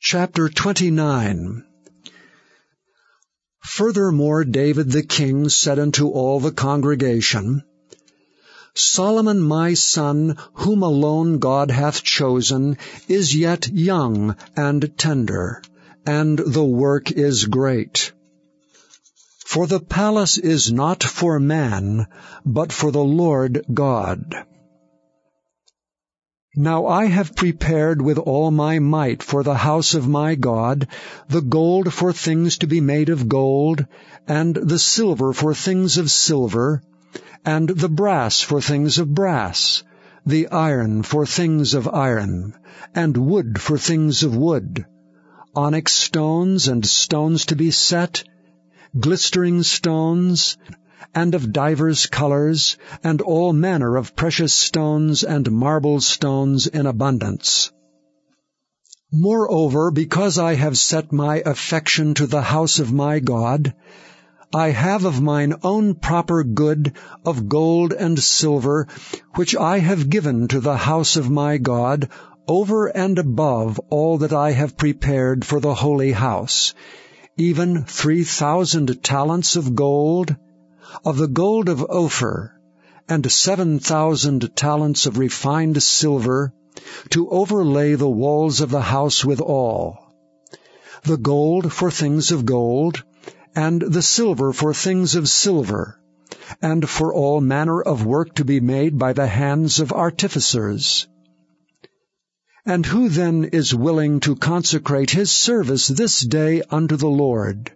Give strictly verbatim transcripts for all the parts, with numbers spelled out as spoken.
Chapter twenty-nine. Furthermore David the king said unto all the congregation, Solomon my son, whom alone God hath chosen, is yet young and tender, and the work is great. For the palace is not for man, but for the Lord God. Now I have prepared with all my might for the house of my God, the gold for things to be made of gold, and the silver for things of silver, and the brass for things of brass, the iron for things of iron, and wood for things of wood, onyx stones and stones to be set, glistering stones, and of divers colors, and all manner of precious stones and marble stones in abundance. Moreover, because I have set my affection to the house of my God, I have of mine own proper good of gold and silver, which I have given to the house of my God, over and above all that I have prepared for the holy house, even three thousand talents of gold, of the gold of Ophir, and seven thousand talents of refined silver, to overlay the walls of the house withal, the gold for things of gold, and the silver for things of silver, and for all manner of work to be made by the hands of artificers. And who then is willing to consecrate his service this day unto the Lord?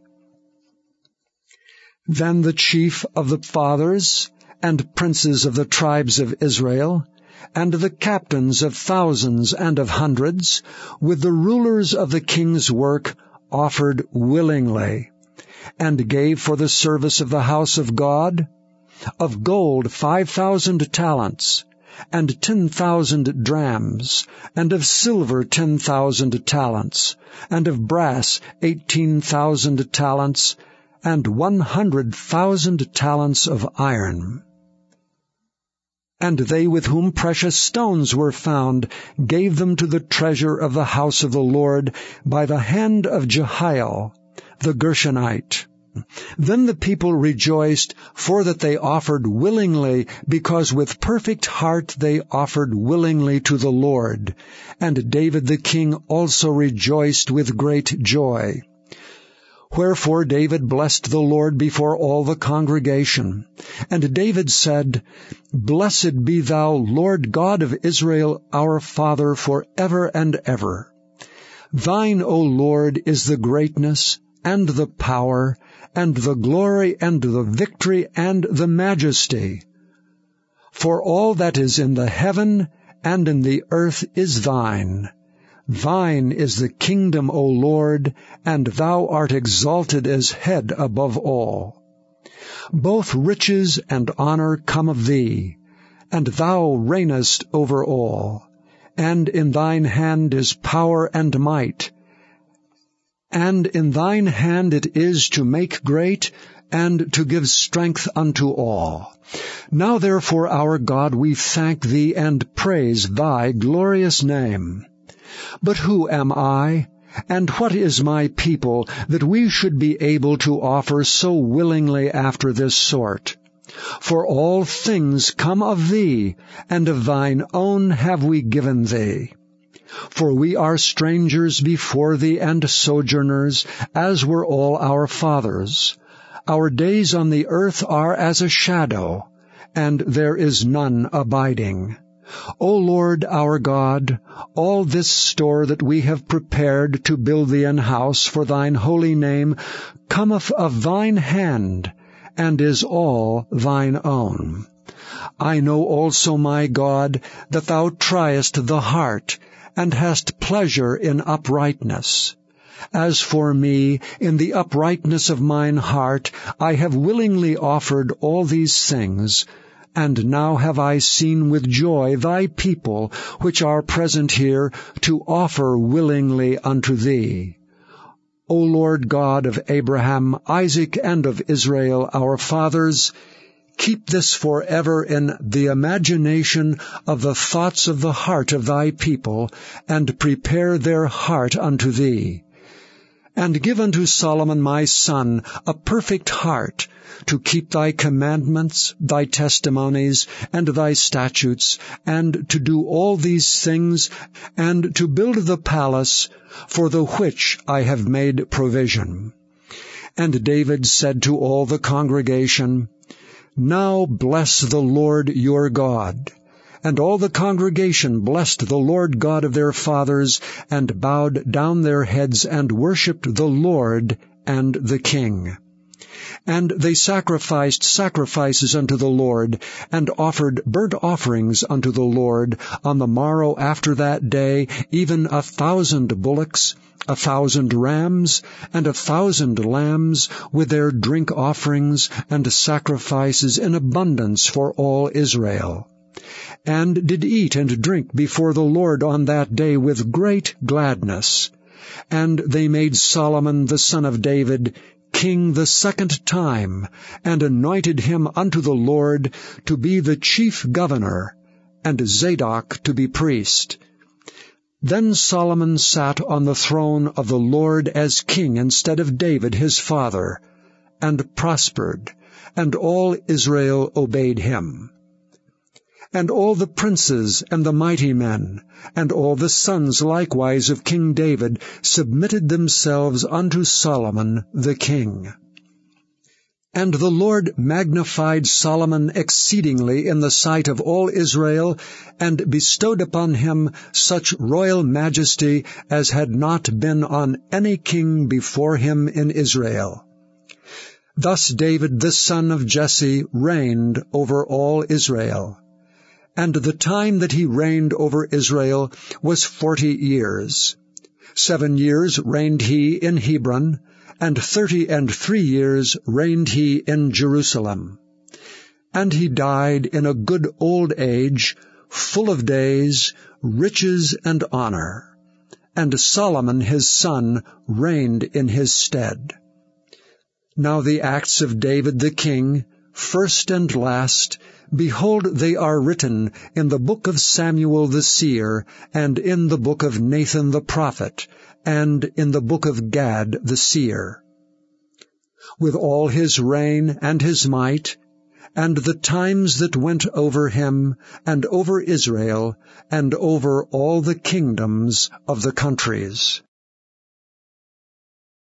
Then the chief of the fathers, and princes of the tribes of Israel, and the captains of thousands and of hundreds, with the rulers of the king's work, offered willingly, and gave for the service of the house of God, of gold five thousand talents, and ten thousand drams, and of silver ten thousand talents, and of brass eighteen thousand talents, and one hundred thousand talents of iron. And they with whom precious stones were found gave them to the treasure of the house of the Lord by the hand of Jehiel, the Gershonite. Then the people rejoiced, for that they offered willingly, because with perfect heart they offered willingly to the Lord. And David the king also rejoiced with great joy. Wherefore David blessed the Lord before all the congregation. And David said, Blessed be thou, Lord God of Israel, our Father, for ever and ever. Thine, O Lord, is the greatness, and the power, and the glory, and the victory, and the majesty. For all that is in the heaven and in the earth is thine. Thine is the kingdom, O Lord, and thou art exalted as head above all. Both riches and honor come of thee, and thou reignest over all. And in thine hand is power and might, and in thine hand it is to make great, and to give strength unto all. Now therefore, our God, we thank thee and praise thy glorious name. But who am I, and what is my people, that we should be able to offer so willingly after this sort? For all things come of thee, and of thine own have we given thee. For we are strangers before thee and sojourners, as were all our fathers. Our days on the earth are as a shadow, and there is none abiding. O Lord our God, all this store that we have prepared to build thee an house for thine holy name cometh of thine hand, and is all thine own. I know also, my God, that thou triest the heart, and hast pleasure in uprightness. As for me, in the uprightness of mine heart, I have willingly offered all these things, and now have I seen with joy thy people, which are present here, to offer willingly unto thee. O Lord God of Abraham, Isaac, and of Israel, our fathers, Keep this forever in the imagination of the thoughts of the heart of thy people, and prepare their heart unto thee. And give unto Solomon my son a perfect heart, to keep thy commandments, thy testimonies, and thy statutes, and to do all these things, and to build the palace, for the which I have made provision. And David said to all the congregation, Now bless the Lord your God. And all the congregation blessed the Lord God of their fathers, and bowed down their heads, and worshipped the Lord and the king. And they sacrificed sacrifices unto the Lord, and offered burnt offerings unto the Lord on the morrow after that day, even a thousand bullocks, a thousand rams, and a thousand lambs, with their drink offerings and sacrifices in abundance for all Israel. And did eat and drink before the Lord on that day with great gladness. And they made Solomon the son of David king the second time, and anointed him unto the Lord to be the chief governor, and Zadok to be priest. Then Solomon sat on the throne of the Lord as king instead of David his father, and prospered, and all Israel obeyed him. And all the princes and the mighty men, and all the sons likewise of King David, submitted themselves unto Solomon the king. And the Lord magnified Solomon exceedingly in the sight of all Israel, and bestowed upon him such royal majesty as had not been on any king before him in Israel. Thus David the son of Jesse reigned over all Israel. And the time that he reigned over Israel was forty years. Seven years reigned he in Hebron, and thirty and three years reigned he in Jerusalem. And he died in a good old age, full of days, riches, and honor. And Solomon his son reigned in his stead. Now the acts of David the king, first and last, behold, they are written in the book of Samuel the seer, and in the book of Nathan the prophet, and in the book of Gad the seer. With all his reign and his might, and the times that went over him, and over Israel, and over all the kingdoms of the countries.